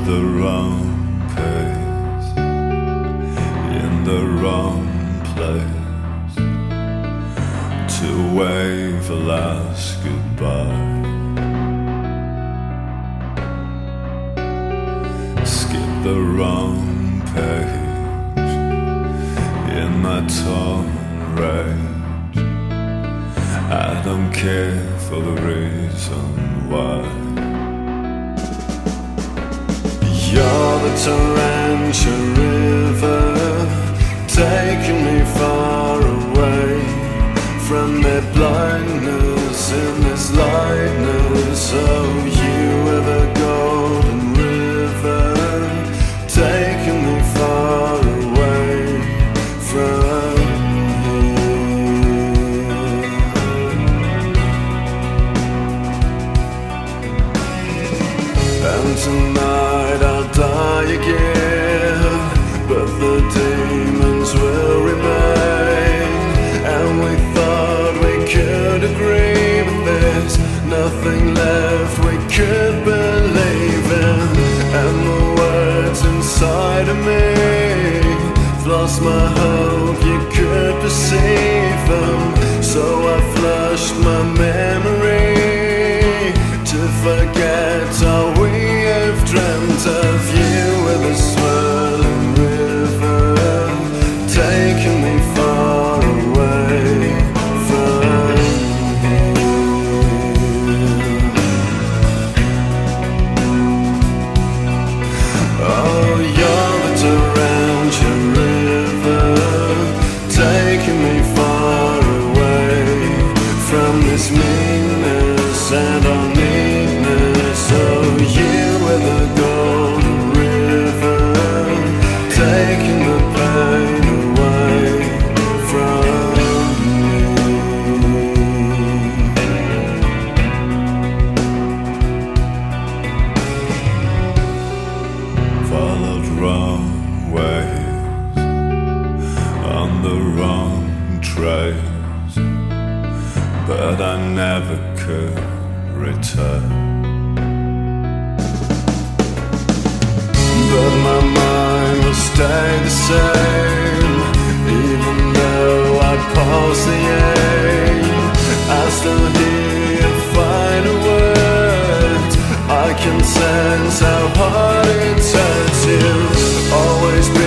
the wrong pace, in the wrong place, to wave a last goodbye. Skip the wrong page in my torn rage. I don't care for the reason why. You're the torrential river, taking me far away from their blindness in this lightness. Oh, you are the golden river, taking me far away from here. And tonight I'll die again, but the demons will remain. And we thought we could agree, but there's nothing left we could believe in. And the words inside of me have lost my hope you could perceive them. So I flushed my memory to forget all we have dreamt of. You with a swirling river, taking me far away from here. Oh, you're the torrential river, taking me far away from this meanness and unneedness. Oh, you with a golden river, taking the pain away from me. Followed wrong ways on the wrong trails, but I never could return. But my mind will stay the same, even though I pass the aim. I still hear final words. I can sense how hard it hurts. You always be